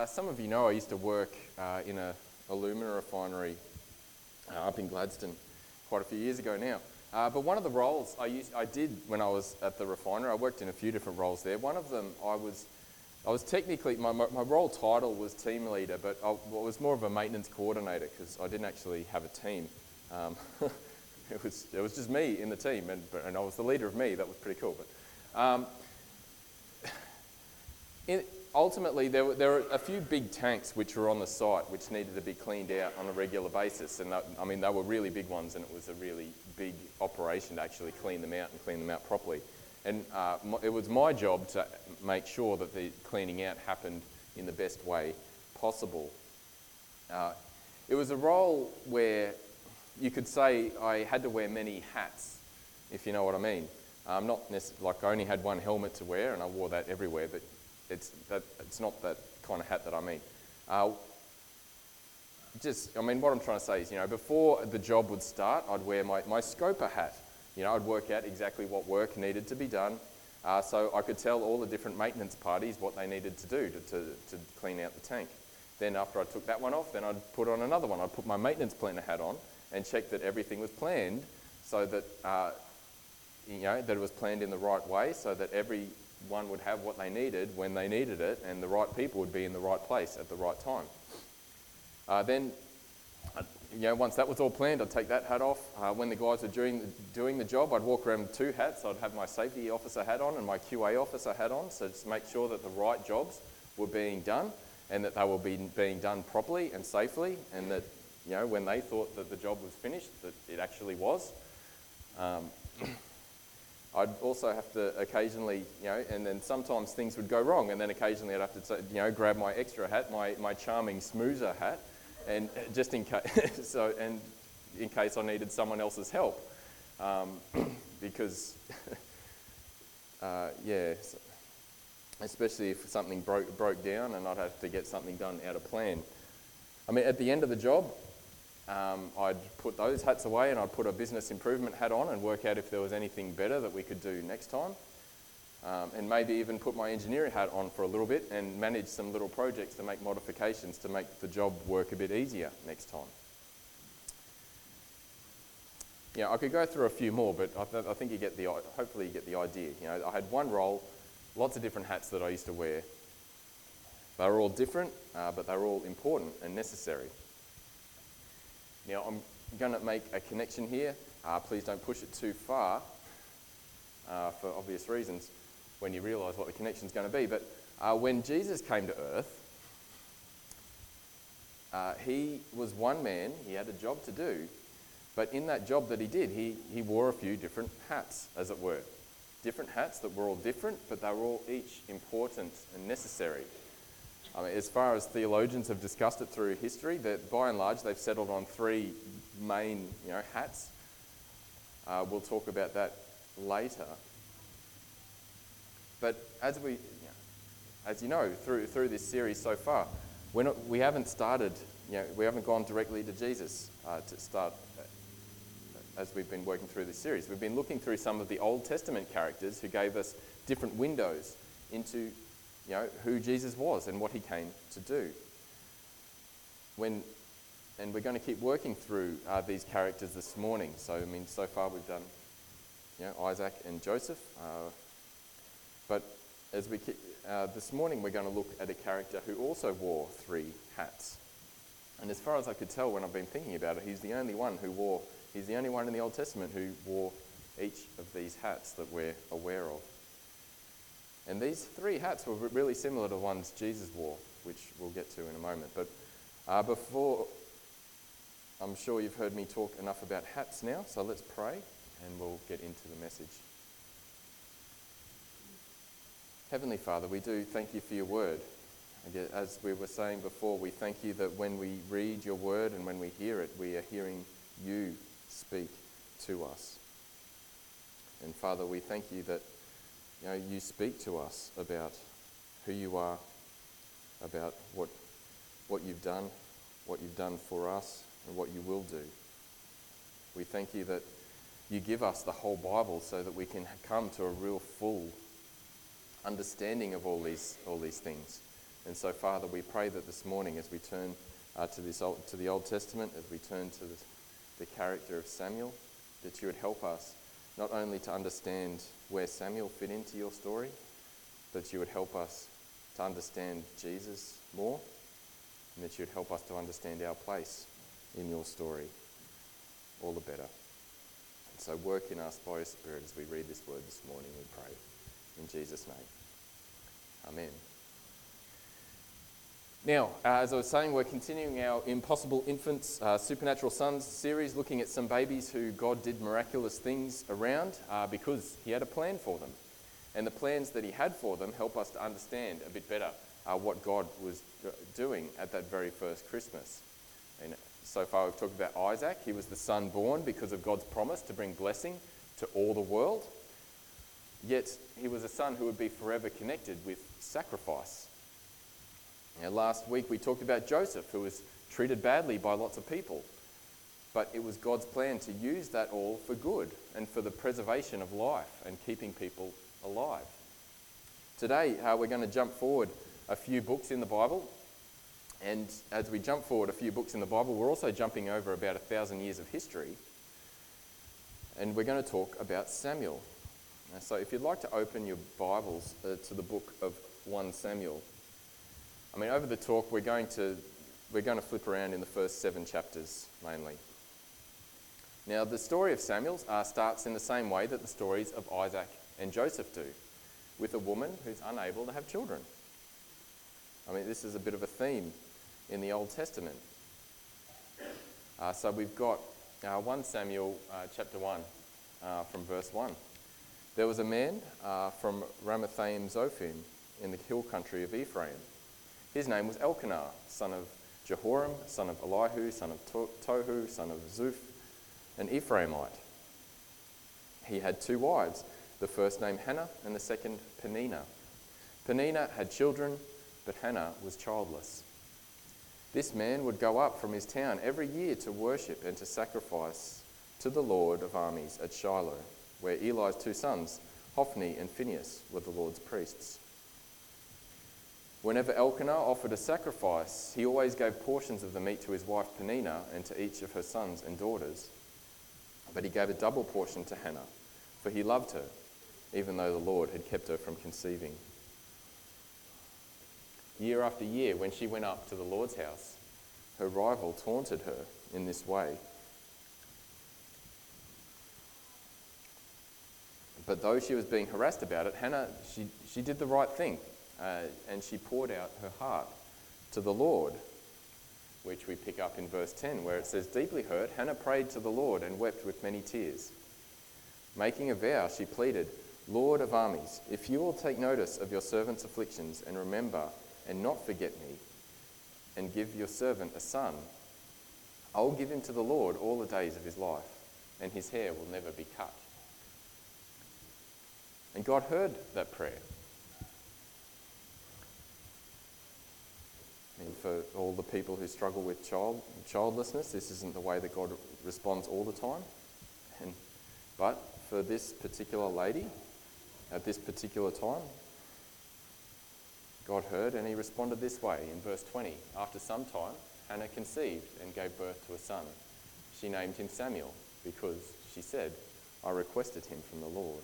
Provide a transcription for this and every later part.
Some of you know I used to work in an alumina refinery up in Gladstone quite a few years ago now. But one of the roles I did when I was at the refinery, I worked in a few different roles there. One of them, I was technically, my role title was team leader, but I was more of a maintenance coordinator because I didn't actually have a team. It was just me in the team, and I was the leader of me. That was pretty cool. But ultimately, there were a few big tanks which were on the site which needed to be cleaned out on a regular basis. And they were really big ones, and it was a really big operation to actually clean them out properly. And it was my job to make sure that the cleaning out happened in the best way possible. It was a role where you could say I had to wear many hats, if you know what I mean. Not necessarily like I only had one helmet to wear, and I wore that everywhere, but it's not that kind of hat that I mean. What I'm trying to say is, before the job would start, I'd wear my scoper hat. I'd work out exactly what work needed to be done, so I could tell all the different maintenance parties what they needed to do to clean out the tank. Then after I took that one off, then I'd put on another one. I'd put my maintenance planner hat on and check that everything was planned, so that that it was planned in the right way, so that everyone would have what they needed when they needed it, and the right people would be in the right place at the right time. Once that was all planned, I'd take that hat off. When the guys were doing the job, I'd walk around with two hats. I'd have my safety officer hat on and my QA officer hat on, so just make sure that the right jobs were being done and that they were being done properly and safely, and that when they thought that the job was finished, that it actually was. I'd also have to occasionally, and then sometimes things would go wrong, and then occasionally I'd have to, grab my extra hat, my charming smoozer hat, and just in case, in case I needed someone else's help, because, especially if something broke down and I'd have to get something done out of plan. At the end of the job, I'd put those hats away and I'd put a business improvement hat on and work out if there was anything better that we could do next time. And maybe even put my engineering hat on for a little bit and manage some little projects to make modifications to make the job work a bit easier next time. I could go through a few more, but I think hopefully you get the idea. I had one role, lots of different hats that I used to wear. They were all different, but they were all important and necessary. Now, I'm going to make a connection here. Please don't push it too far for obvious reasons when you realise what the connection's going to be. But when Jesus came to earth, he was one man. He had a job to do. But in that job that he did, he wore a few different hats, as it were. Different hats that were all different, but they were all each important and necessary. As far as theologians have discussed it through history, that by and large they've settled on three main hats. We'll talk about that later. But as you know, through this series so far, we haven't started. We haven't gone directly to Jesus to start. As we've been working through this series, we've been looking through some of the Old Testament characters who gave us different windows into who Jesus was and what he came to do. And we're going to keep working through these characters this morning. So, so far we've done, Isaac and Joseph. But as we keep, this morning we're going to look at a character who also wore three hats. And as far as I could tell when I've been thinking about it, he's the only one in the Old Testament who wore each of these hats that we're aware of. And these three hats were really similar to the ones Jesus wore, which we'll get to in a moment. But before, I'm sure you've heard me talk enough about hats now, so let's pray and we'll get into the message. Heavenly Father, we do thank you for your word. As we were saying before, we thank you that when we read your word and when we hear it, we are hearing you speak to us. And Father, we thank you that you speak to us about who you are, about what you've done for us, and what you will do. We thank you that you give us the whole Bible so that we can come to a real full understanding of all these things. And so, Father, we pray that this morning as we turn to the Old Testament, as we turn to the character of Samuel, that you would help us not only to understand where Samuel fit into your story, but you would help us to understand Jesus more, and that you would help us to understand our place in your story all the better. And so work in us by your Spirit as we read this word this morning, we pray. In Jesus' name. Amen. Now, as I was saying, we're continuing our Impossible Infants, Supernatural Sons series, looking at some babies who God did miraculous things around because he had a plan for them. And the plans that he had for them help us to understand a bit better what God was doing at that very first Christmas. And so far we've talked about Isaac. He was the son born because of God's promise to bring blessing to all the world. Yet he was a son who would be forever connected with sacrifice. Now, last week we talked about Joseph, who was treated badly by lots of people. But it was God's plan to use that all for good and for the preservation of life and keeping people alive. Today we're going to jump forward a few books in the Bible. And as we jump forward a few books in the Bible, we're also jumping over about 1,000 years of history. And we're going to talk about Samuel. So if you'd like to open your Bibles to the book of 1 Samuel. Over the talk, we're going to flip around in the first 7 chapters mainly. Now, the story of Samuel starts in the same way that the stories of Isaac and Joseph do, with a woman who's unable to have children. This is a bit of a theme in the Old Testament. So we've got 1 Samuel chapter 1 from verse 1. There was a man from Ramathaim Zophim in the hill country of Ephraim. His name was Elkanah, son of Jehoram, son of Elihu, son of Tohu, son of Zuph, an Ephraimite. He had 2 wives, the first named Hannah and the second Peninnah. Peninnah had children, but Hannah was childless. This man would go up from his town every year to worship and to sacrifice to the Lord of armies at Shiloh, where Eli's 2 sons, Hophni and Phinehas, were the Lord's priests. Whenever Elkanah offered a sacrifice, he always gave portions of the meat to his wife Peninnah and to each of her sons and daughters. But he gave a double portion to Hannah, for he loved her, even though the Lord had kept her from conceiving. Year after year, when she went up to the Lord's house, her rival taunted her in this way. But though she was being harassed about it, Hannah, she did the right thing. And she poured out her heart to the Lord, which we pick up in verse 10, where it says, "Deeply hurt, Hannah prayed to the Lord and wept with many tears. Making a vow, she pleaded, 'Lord of armies, if you will take notice of your servant's afflictions and remember and not forget me, and give your servant a son, I will give him to the Lord all the days of his life, and his hair will never be cut.'" And God heard that prayer. And for all the people who struggle with childlessness, this isn't the way that God responds all the time. But for this particular lady, at this particular time, God heard and he responded this way in verse 20. After some time, Hannah conceived and gave birth to a son. She named him Samuel because she said, "I requested him from the Lord."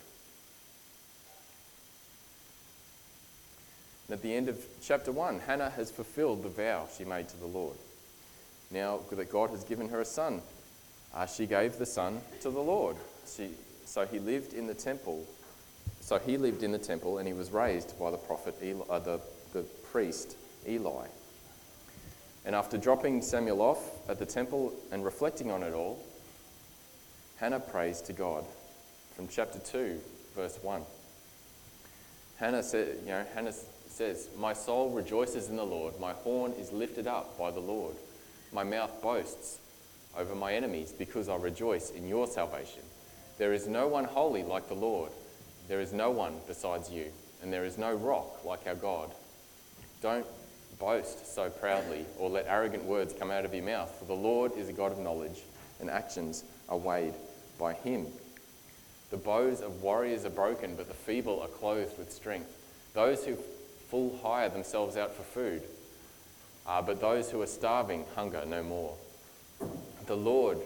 And at the end of chapter 1, Hannah has fulfilled the vow she made to the Lord. Now that God has given her a son, she gave the son to the Lord. So he lived in the temple. So he lived in the temple, and he was raised by the prophet the priest Eli. And after dropping Samuel off at the temple and reflecting on it all, Hannah prays to God. From chapter 2, verse 1. Hannah says, "My soul rejoices in the Lord. My horn is lifted up by the Lord. My mouth boasts over my enemies because I rejoice in your salvation. There is no one holy like the Lord. There is no one besides you, and there is no rock like our God. Don't boast so proudly or let arrogant words come out of your mouth, for the Lord is a God of knowledge, and actions are weighed by him. The bows of warriors are broken, but the feeble are clothed with strength. Those who full hire themselves out for food. But those who are starving hunger no more. The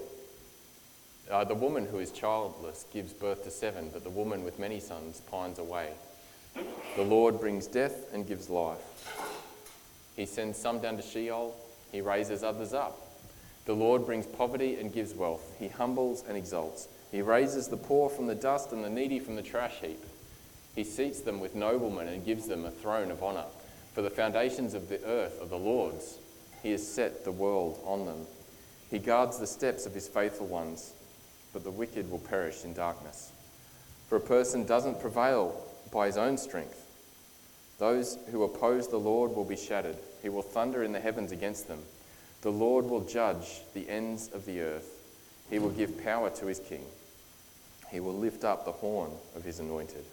woman who is childless gives birth to 7, but the woman with many sons pines away. The Lord brings death and gives life. He sends some down to Sheol, he raises others up. The Lord brings poverty and gives wealth. He humbles and exalts. He raises the poor from the dust and the needy from the trash heap. He seats them with noblemen and gives them a throne of honour. For the foundations of the earth are the Lord's. He has set the world on them. He guards the steps of his faithful ones, but the wicked will perish in darkness. For a person doesn't prevail by his own strength. Those who oppose the Lord will be shattered. He will thunder in the heavens against them. The Lord will judge the ends of the earth. He will give power to his king. He will lift up the horn of his anointed.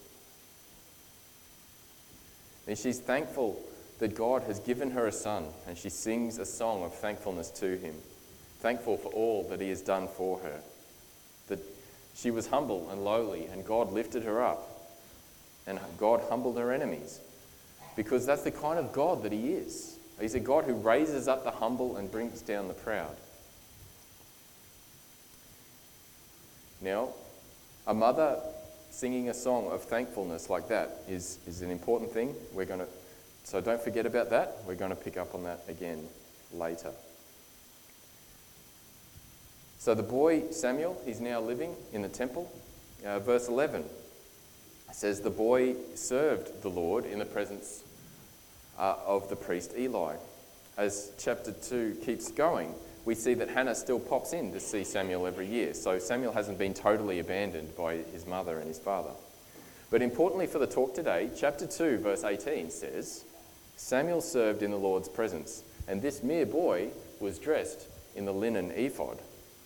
And she's thankful that God has given her a son, and she sings a song of thankfulness to him, thankful for all that he has done for her. That she was humble and lowly, and God lifted her up, and God humbled her enemies, because that's the kind of God that he is. He's a God who raises up the humble and brings down the proud. Now, a mother singing a song of thankfulness like that is an important thing. So don't forget about that. We're going to pick up on that again later. So the boy Samuel, he's now living in the temple. Verse 11 says, the boy served the Lord in the presence of the priest Eli. As chapter 2 keeps going, we see that Hannah still pops in to see Samuel every year. So Samuel hasn't been totally abandoned by his mother and his father. But importantly for the talk today, chapter 2, verse 18 says, Samuel served in the Lord's presence, and this mere boy was dressed in the linen ephod.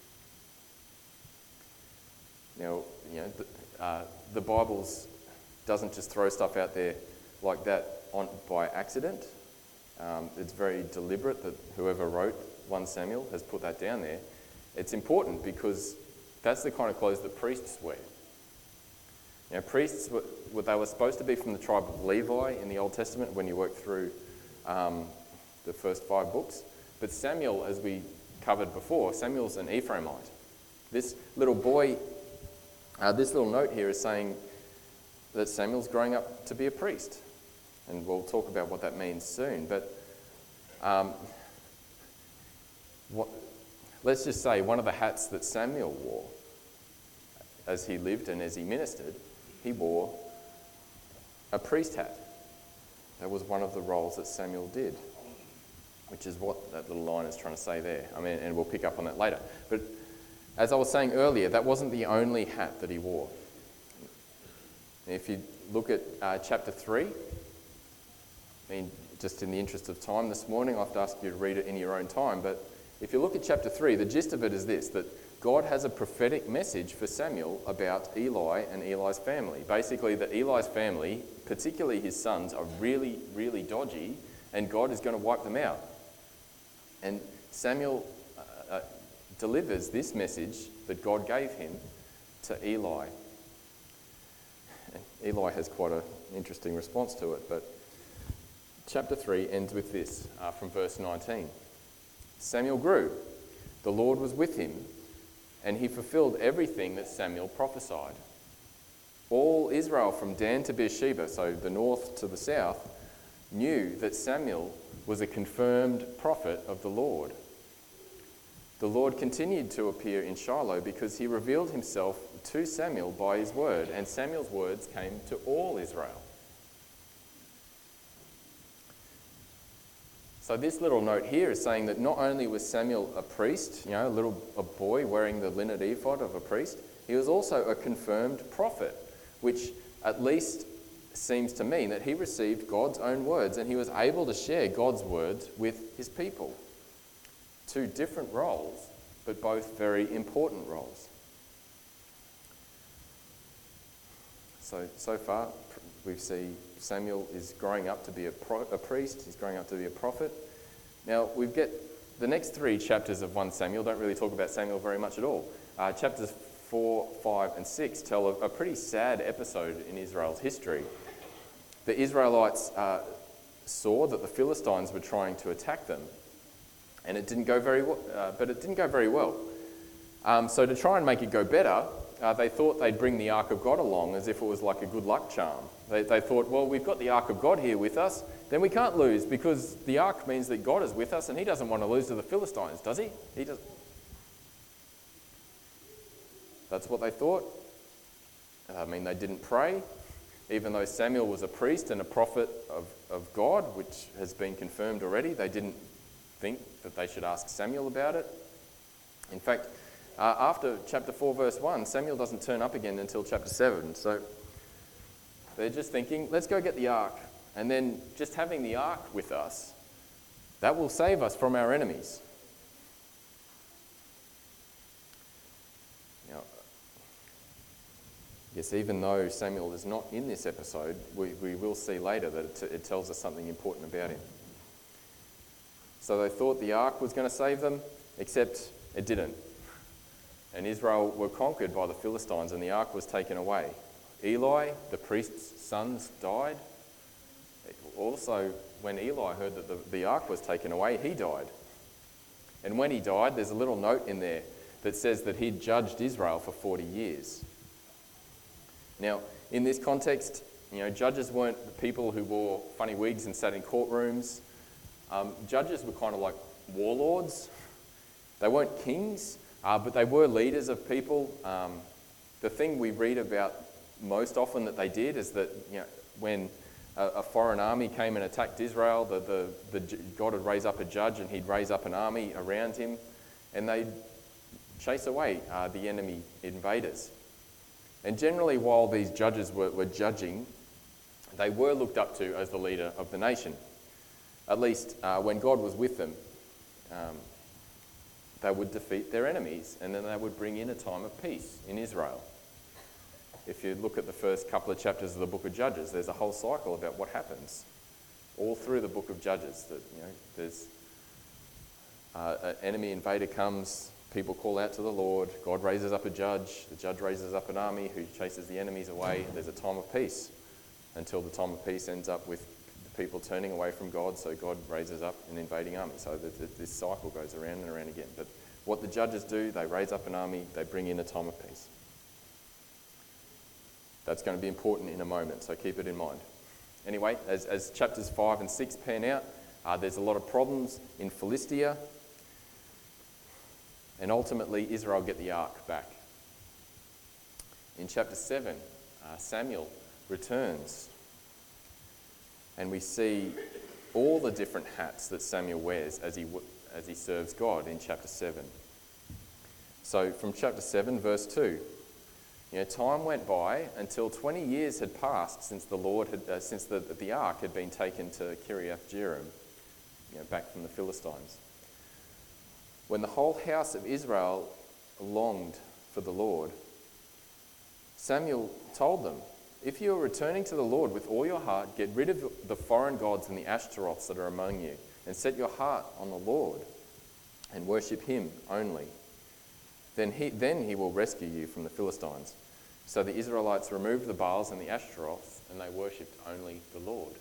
Now, the Bible doesn't just throw stuff out there like that by accident. It's very deliberate that whoever wrote 1 Samuel has put that down there. It's important because that's the kind of clothes that priests wear. Priests, they were supposed to be from the tribe of Levi in the Old Testament when you work through the first 5 books. But Samuel, as we covered before, Samuel's an Ephraimite. This little boy, this little note here is saying that Samuel's growing up to be a priest. And we'll talk about what that means soon. But let's just say one of the hats that Samuel wore as he lived and as he ministered, he wore a priest hat. That was one of the roles that Samuel did, which is what that little line is trying to say there. And we'll pick up on that later. But as I was saying earlier, that wasn't the only hat that he wore. If you look at chapter 3, just in the interest of time this morning, I'll have to ask you to read it in your own time. But if you look at chapter 3, the gist of it is this, that God has a prophetic message for Samuel about Eli and Eli's family. Basically, that Eli's family, particularly his sons, are really, really dodgy, and God is going to wipe them out. And Samuel delivers this message that God gave him to Eli. And Eli has quite an interesting response to it, but chapter 3 ends with this, from verse 19. Samuel grew, the Lord was with him, and he fulfilled everything that Samuel prophesied. All Israel from Dan to Beersheba, so the north to the south, knew that Samuel was a confirmed prophet of the Lord. The Lord continued to appear in Shiloh because he revealed himself to Samuel by his word, and Samuel's words came to all Israel. So this little note here is saying that not only was Samuel a priest, a boy wearing the linen ephod of a priest, he was also a confirmed prophet, which at least seems to mean that he received God's own words and he was able to share God's words with his people. 2 different roles, but both very important roles. So far, we see Samuel is growing up to be a priest, he's growing up to be a prophet. Now, we get the next 3 chapters of 1 Samuel don't really talk about Samuel very much at all. Chapters 4, 5 and 6 tell a pretty sad episode in Israel's history. The Israelites saw that the Philistines were trying to attack them, and it didn't go very well. So to try and make it go better, they thought they'd bring the Ark of God along as if it was like a good luck charm. They thought, well, we've got the Ark of God here with us, then we can't lose because the Ark means that God is with us and he doesn't want to lose to the Philistines, does he? He does. That's what they thought. I mean, they didn't pray, even though Samuel was a priest and a prophet of God, which has been confirmed already. They didn't think that they should ask Samuel about it. In fact, after chapter 4, verse 1, Samuel doesn't turn up again until chapter 7. So they're just thinking, let's go get the ark. And then just having the ark with us, that will save us from our enemies. Now, yes, even though Samuel is not in this episode, we will see later that it tells us something important about him. So they thought the ark was going to save them, except it didn't. And Israel were conquered by the Philistines and the ark was taken away. Eli, the priest's sons, died. Also, when Eli heard that the ark was taken away, he died. And when he died, there's a little note in there that says that he'd judged Israel for 40 years. Now, in this context, judges weren't the people who wore funny wigs and sat in courtrooms. Judges were kind of like warlords. They weren't kings, but they were leaders of people. The thing we read about most often that they did is that when a foreign army came and attacked Israel, God would raise up a judge and he'd raise up an army around him and they'd chase away the enemy invaders. And generally, while these judges were judging, they were looked up to as the leader of the nation. At least when God was with them, they would defeat their enemies and then they would bring in a time of peace in Israel. If you look at the first couple of chapters of the book of Judges, there's a whole cycle about what happens all through the book of Judges. That there's an enemy invader comes, people call out to the Lord, God raises up a judge, the judge raises up an army who chases the enemies away. There's a time of peace until the time of peace ends up with the people turning away from God, so God raises up an invading army. So this cycle goes around and around again. But what the judges do, they raise up an army, they bring in a time of peace. That's going to be important in a moment, so keep it in mind. Anyway, as chapters 5 and 6 pan out, there's a lot of problems in Philistia, and ultimately Israel get the ark back. In chapter 7, Samuel returns, and we see all the different hats that Samuel wears as he serves God in chapter 7. So from chapter 7, verse 2, time went by until 20 years had passed since the ark had been taken to Kiriath Jearim, back from the Philistines. When the whole house of Israel longed for the Lord, Samuel told them, if you are returning to the Lord with all your heart, get rid of the foreign gods and the Ashtaroths that are among you, and set your heart on the Lord, and worship him only. Then he will rescue you from the Philistines. So the Israelites removed the Baals and the Ashtaroths, and they worshipped only the Lord.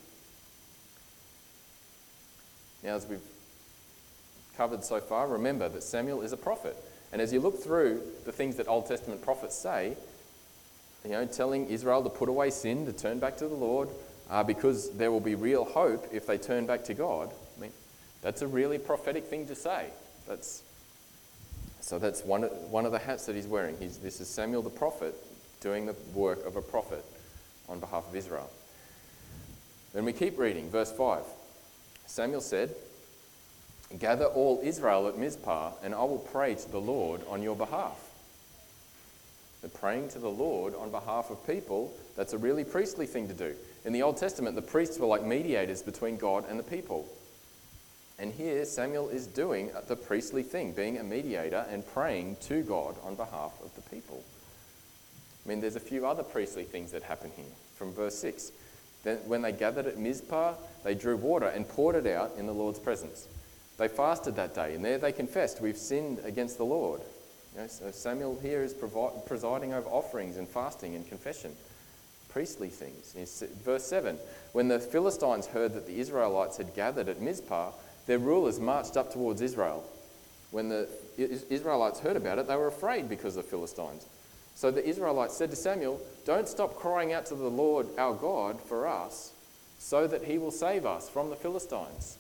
Now, as we've covered so far, remember that Samuel is a prophet. And as you look through the things that Old Testament prophets say, telling Israel to put away sin, to turn back to the Lord, because there will be real hope if they turn back to God. I mean, that's a really prophetic thing to say. That's one of the hats that he's wearing. This is Samuel the prophet doing the work of a prophet on behalf of Israel. Then we keep reading, verse 5. Samuel said, gather all Israel at Mizpah, and I will pray to the Lord on your behalf. The praying to the Lord on behalf of people, that's a really priestly thing to do. In the Old Testament, the priests were like mediators between God and the people. And here Samuel is doing the priestly thing, being a mediator and praying to God on behalf of the people. I mean, there's a few other priestly things that happen here. From verse 6, then when they gathered at Mizpah, they drew water and poured it out in the Lord's presence. They fasted that day, and there they confessed, we've sinned against the Lord. So Samuel here is presiding over offerings and fasting and confession. priestly things. Verse 7, when the Philistines heard that the Israelites had gathered at Mizpah, their rulers marched up towards Israel. When the Israelites heard about it, they were afraid because of the Philistines. So the Israelites said to Samuel, "Don't stop crying out to the Lord our God for us, so that he will save us from the Philistines."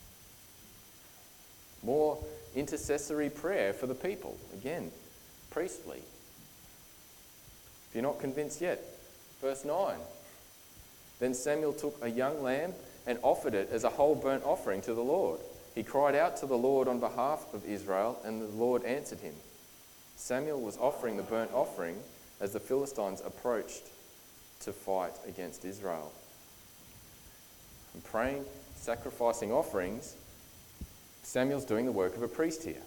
More intercessory prayer for the people. Again, priestly. If you're not convinced yet, verse 9. Then Samuel took a young lamb and offered it as a whole burnt offering to the Lord. He cried out to the Lord on behalf of Israel, and the Lord answered him. Samuel was offering the burnt offering as the Philistines approached to fight against Israel. And praying, sacrificing offerings, Samuel's doing the work of a priest here.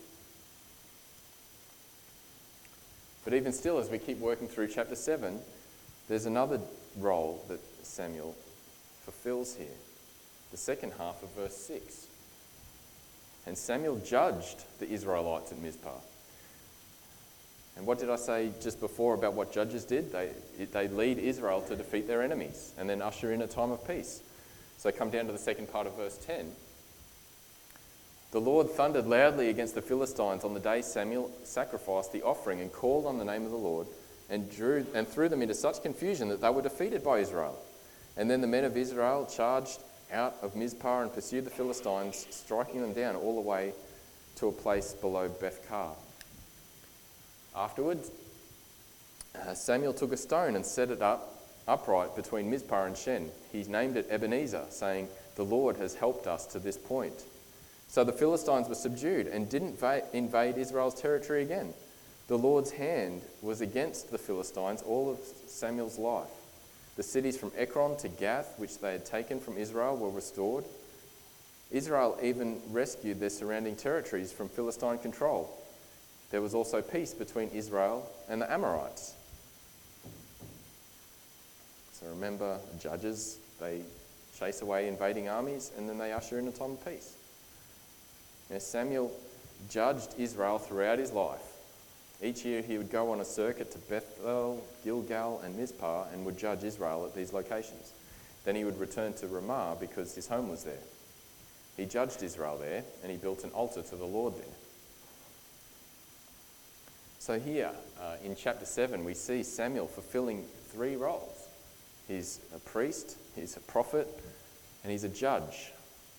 But even still, as we keep working through chapter 7, there's another role that Samuel fulfills here. The second half of verse 6. And Samuel judged the Israelites at Mizpah. And what did I say just before about what judges did? They lead Israel to defeat their enemies and then usher in a time of peace. So come down to the second part of verse 10. The Lord thundered loudly against the Philistines on the day Samuel sacrificed the offering and called on the name of the Lord and threw them into such confusion that they were defeated by Israel. And then the men of Israel charged out of Mizpah and pursued the Philistines, striking them down all the way to a place below Beth-kar. Afterwards, Samuel took a stone and set it up upright between Mizpah and Shen. He named it Ebenezer, saying, "The Lord has helped us to this point." So the Philistines were subdued and didn't invade Israel's territory again. The Lord's hand was against the Philistines all of Samuel's life. The cities from Ekron to Gath, which they had taken from Israel, were restored. Israel even rescued their surrounding territories from Philistine control. There was also peace between Israel and the Amorites. So remember, judges, they chase away invading armies and then they usher in a time of peace. Now, Samuel judged Israel throughout his life. Each year he would go on a circuit to Bethel, Gilgal and Mizpah and would judge Israel at these locations. Then he would return to Ramah because his home was there. He judged Israel there and he built an altar to the Lord there. So here in chapter 7 we see Samuel fulfilling three roles. He's a priest, he's a prophet, and he's a judge.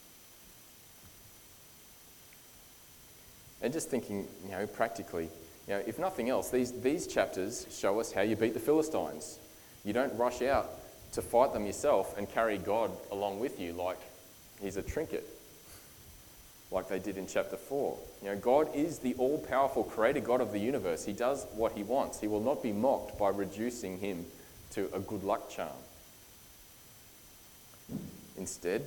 And just thinking, practically, if nothing else, these chapters show us how you beat the Philistines. You don't rush out to fight them yourself and carry God along with you like he's a trinket, like they did in chapter 4. God is the all-powerful creator God of the universe. He does what he wants. He will not be mocked by reducing him to a good luck charm. Instead,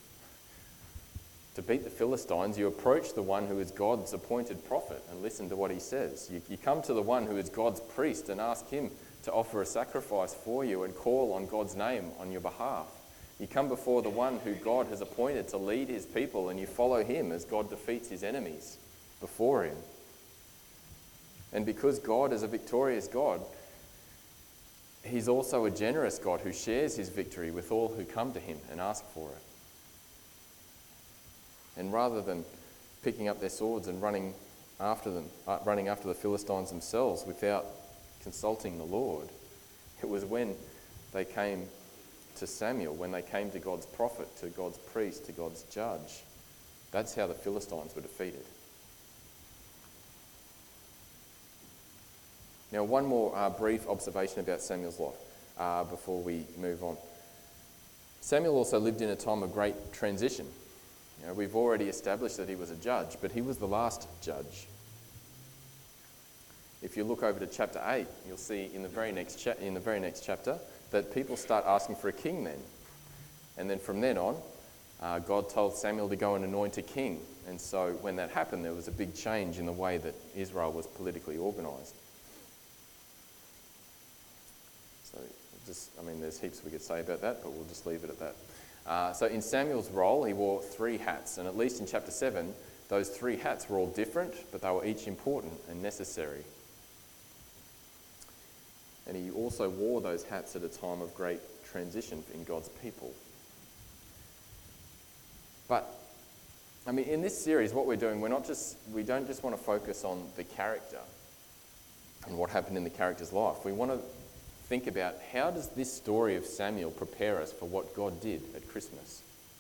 to beat the Philistines, you approach the one who is God's appointed prophet and listen to what he says. You come to the one who is God's priest and ask him to offer a sacrifice for you and call on God's name on your behalf. You come before the one who God has appointed to lead his people and you follow him as God defeats his enemies before him. And because God is a victorious God, he's also a generous God who shares his victory with all who come to him and ask for it. And rather than picking up their swords and running after the Philistines themselves without consulting the Lord, it was when they came to Samuel, when they came to God's prophet, to God's priest, to God's judge. That's how the Philistines were defeated. Now, one more brief observation about Samuel's life before we move on. Samuel also lived in a time of great transition. We've already established that he was a judge, but he was the last judge. If you look over to chapter 8, you'll see in the very next chapter that people start asking for a king then. And then from then on, God told Samuel to go and anoint a king. And so when that happened, there was a big change in the way that Israel was politically organised. So there's heaps we could say about that, but we'll just leave it at that. So in Samuel's role, he wore three hats, and at least in chapter 7, those three hats were all different, but they were each important and necessary. And he also wore those hats at a time of great transition in God's people. But, I mean, in this series, what we're doing, we don't just want to focus on the character and what happened in the character's life. We want to think about, how does this story of Samuel prepare us for what God did at Christmas?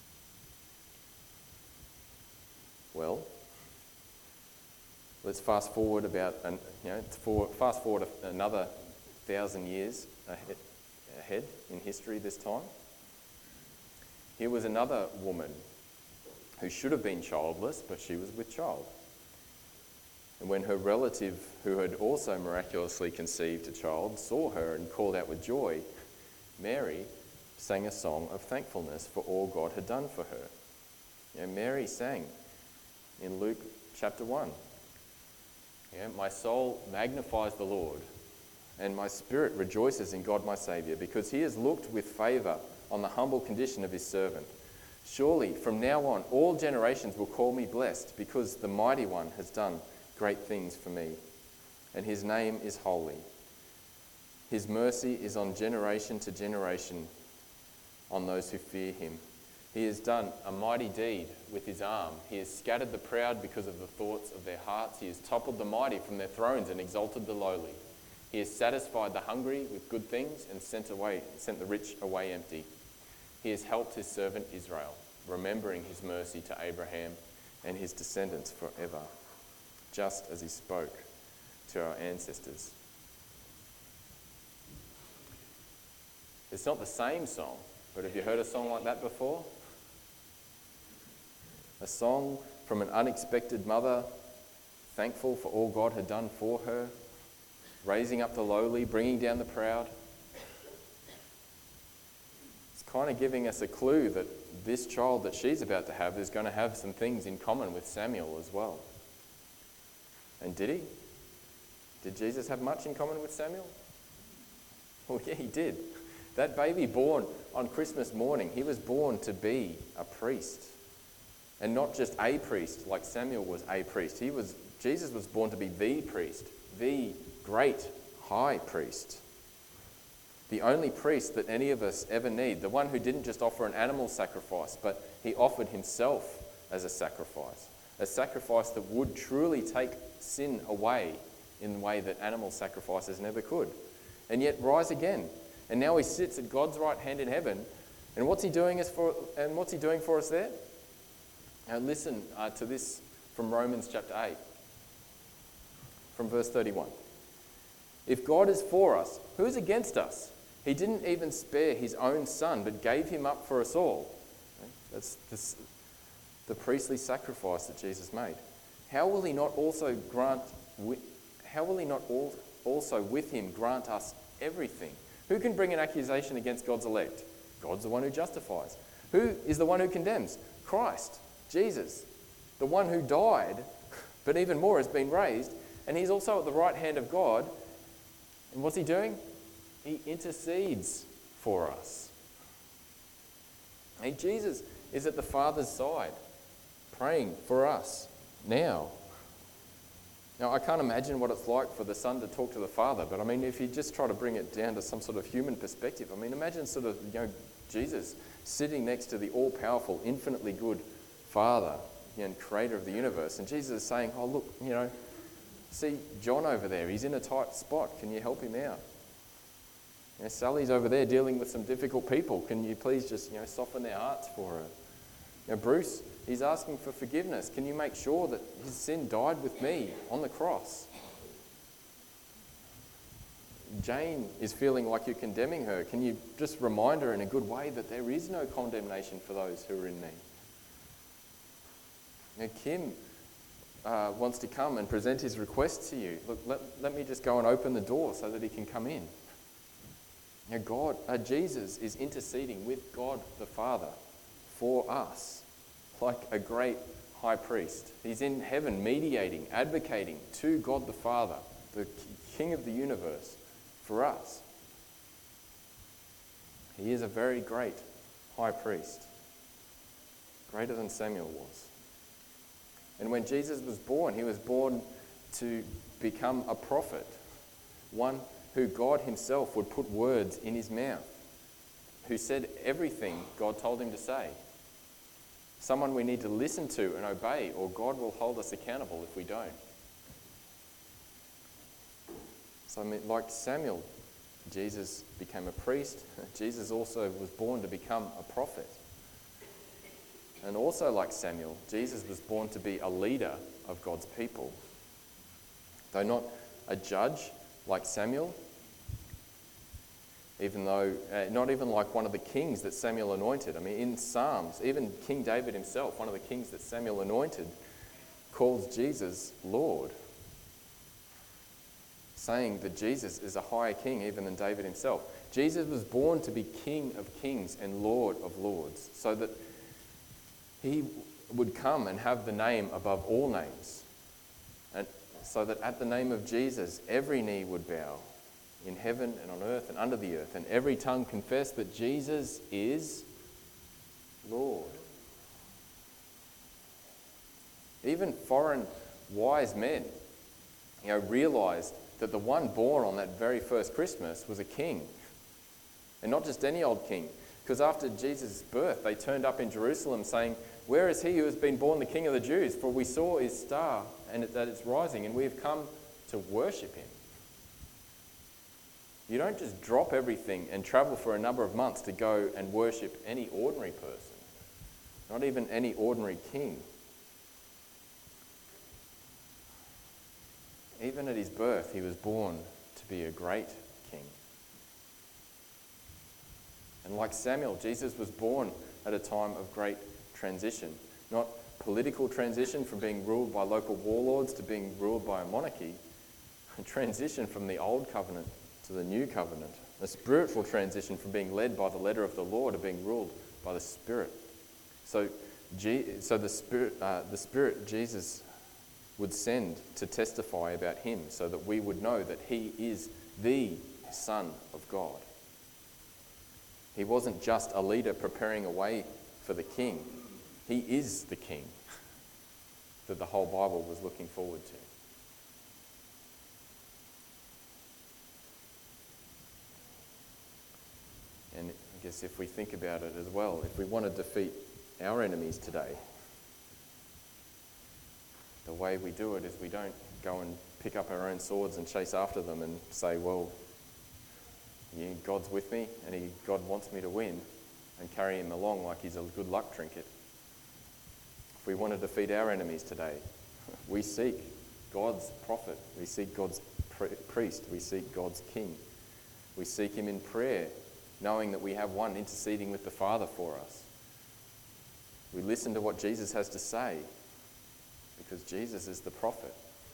Well, let's fast forward another 1,000 years ahead in history this time. Here was another woman who should have been childless, but she was with child. And when her relative, who had also miraculously conceived a child, saw her and called out with joy, Mary sang a song of thankfulness for all God had done for her. Mary sang in Luke chapter 1. My soul magnifies the Lord, and my spirit rejoices in God my Saviour, because he has looked with favour on the humble condition of his servant. Surely from now on all generations will call me blessed, because the Mighty One has done great things for me, and his name is holy. His mercy is on generation to generation on those who fear him. He has done a mighty deed with his arm. He has scattered the proud because of the thoughts of their hearts. He has toppled the mighty from their thrones and exalted the lowly. He has satisfied the hungry with good things and sent the rich away empty. He has helped his servant Israel, remembering his mercy to Abraham and his descendants forever, just as he spoke to our ancestors. It's not the same song, but have you heard a song like that before? A song from an unexpected mother, thankful for all God had done for her, raising up the lowly, bringing down the proud. It's kind of giving us a clue that this child that she's about to have is going to have some things in common with Samuel as well. And did he? Did Jesus have much in common with Samuel? Well, yeah, he did. That baby born on Christmas morning, he was born to be a priest. And not just a priest, like Samuel was a priest. Jesus was born to be the priest, the great high priest. The only priest that any of us ever need. The one who didn't just offer an animal sacrifice, but he offered himself as a sacrifice. A sacrifice that would truly take sin away in the way that animal sacrifices never could. And yet rise again. And now he sits at God's right hand in heaven. And what's he doing for us there? Now listen to this from Romans chapter 8, from verse 31. If God is for us, who is against us? He didn't even spare his own son, but gave him up for us all. That's the priestly sacrifice that Jesus made. How will he not also with him grant us everything? Who can bring an accusation against God's elect? God's the one who justifies. Who is the one who condemns? Christ, Jesus, the one who died, but even more has been raised, and he's also at the right hand of God. And what's he doing? He intercedes for us. And Jesus is at the Father's side, praying for us now. Now, I can't imagine what it's like for the Son to talk to the Father, but I mean, if you just try to bring it down to some sort of human perspective, I mean, imagine sort of, Jesus sitting next to the all-powerful, infinitely good Father and creator of the universe, and Jesus is saying, oh, look, see John over there, he's in a tight spot, can you help him out? Sally's over there dealing with some difficult people, can you please just, soften their hearts for her? Bruce, he's asking for forgiveness, can you make sure that his sin died with me on the cross? Jane is feeling like you're condemning her, can you just remind her in a good way that there is no condemnation for those who are in me? Kim wants to come and present his request to you. Look, let me just go and open the door so that he can come in. Jesus is interceding with God the Father for us, like a great high priest. He's in heaven mediating, advocating to God the Father, the King of the universe, for us. He is a very great high priest, greater than Samuel was. And when Jesus was born, he was born to become a prophet, one who God himself would put words in his mouth, who said everything God told him to say. Someone we need to listen to and obey, or God will hold us accountable if we don't. So, like Samuel, Jesus became a priest. Jesus also was born to become a prophet. And also like Samuel, Jesus was born to be a leader of God's people. Though not a judge like Samuel, not even like one of the kings that Samuel anointed. I mean, in Psalms, even King David himself, one of the kings that Samuel anointed, calls Jesus Lord, saying that Jesus is a higher king even than David himself. Jesus was born to be King of kings and Lord of lords, so that he would come and have the name above all names, and so that at the name of Jesus every knee would bow, in heaven and on earth and under the earth, and every tongue confess that Jesus is Lord. Even foreign wise men, realised that the one born on that very first Christmas was a king, and not just any old king, because after Jesus' birth they turned up in Jerusalem saying, "Where is he who has been born the King of the Jews? For we saw his star and that it's rising, and we have come to worship him." You don't just drop everything and travel for a number of months to go and worship any ordinary person, not even any ordinary king. Even at his birth, he was born to be a great king. And like Samuel, Jesus was born at a time of great transition, not political transition from being ruled by local warlords to being ruled by a monarchy, a transition from the old covenant to the new covenant, a spiritual transition from being led by the letter of the law to being ruled by the Spirit. So the Spirit Jesus would send to testify about him, so that we would know that he is the Son of God. He wasn't just a leader preparing a way for the king. He is the king that the whole Bible was looking forward to. And I guess if we think about it as well, if we want to defeat our enemies today, the way we do it is we don't go and pick up our own swords and chase after them and say, well, God's with me and God wants me to win, and carry him along like he's a good luck trinket. If we want to defeat our enemies today, we seek God's prophet, we seek God's priest, we seek God's king. We seek him in prayer, knowing that we have one interceding with the Father for us. We listen to what Jesus has to say, because Jesus is the prophet.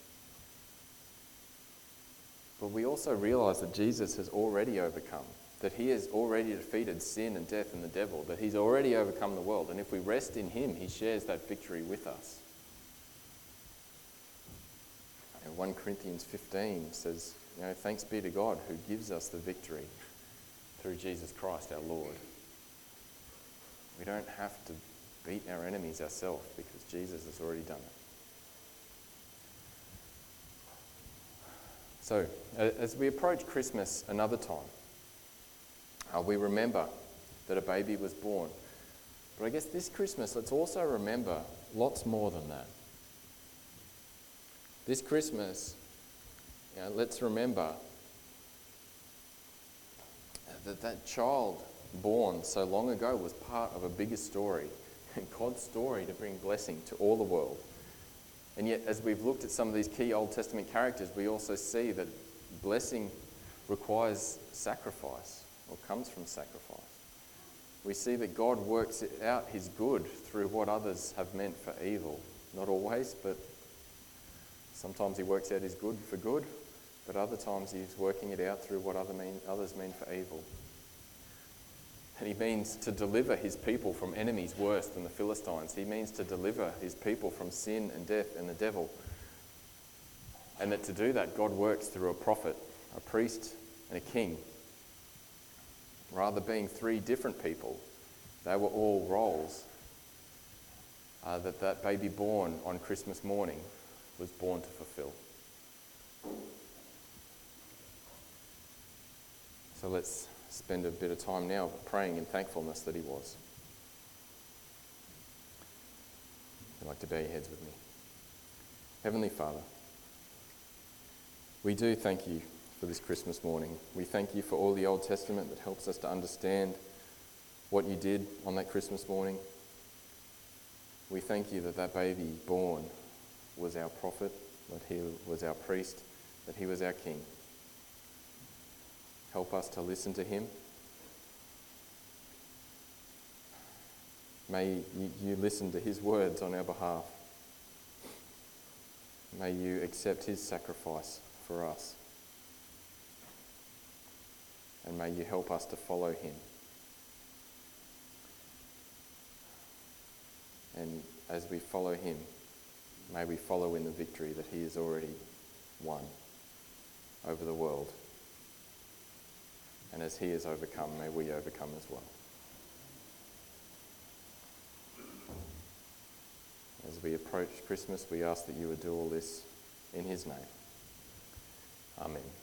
But we also realise that Jesus has already overcome, that he has already defeated sin and death and the devil, that he's already overcome the world. And if we rest in him, he shares that victory with us. And 1 Corinthians 15 says, thanks be to God who gives us the victory through Jesus Christ our Lord. We don't have to beat our enemies ourselves, because Jesus has already done it. So, as we approach Christmas another time, we remember that a baby was born. But I guess this Christmas, let's also remember lots more than that. This Christmas, let's remember that child born so long ago was part of a bigger story, God's story to bring blessing to all the world. And yet, as we've looked at some of these key Old Testament characters, we also see that blessing requires sacrifice, or comes from sacrifice. We see that God works out his good through what others have meant for evil. Not always, but sometimes he works out his good for good, but other times he's working it out through what others mean for evil. And he means to deliver his people from enemies worse than the Philistines. He means to deliver his people from sin and death and the devil. And that to do that, God works through a prophet, a priest, and a king. Rather being three different people, they were all roles that baby born on Christmas morning was born to fulfill. So let's spend a bit of time now praying in thankfulness that he was. I'd like to bow your heads with me. Heavenly Father, we do thank you for this Christmas morning. We thank you for all the Old Testament that helps us to understand what you did on that Christmas morning. We thank you that that baby born was our prophet, that he was our priest, that he was our king. Help us to listen to him. May you listen to his words on our behalf. May you accept his sacrifice for us. And may you help us to follow him. And as we follow him, may we follow in the victory that he has already won over the world. And as he has overcome, may we overcome as well. As we approach Christmas, we ask that you would do all this in his name. Amen.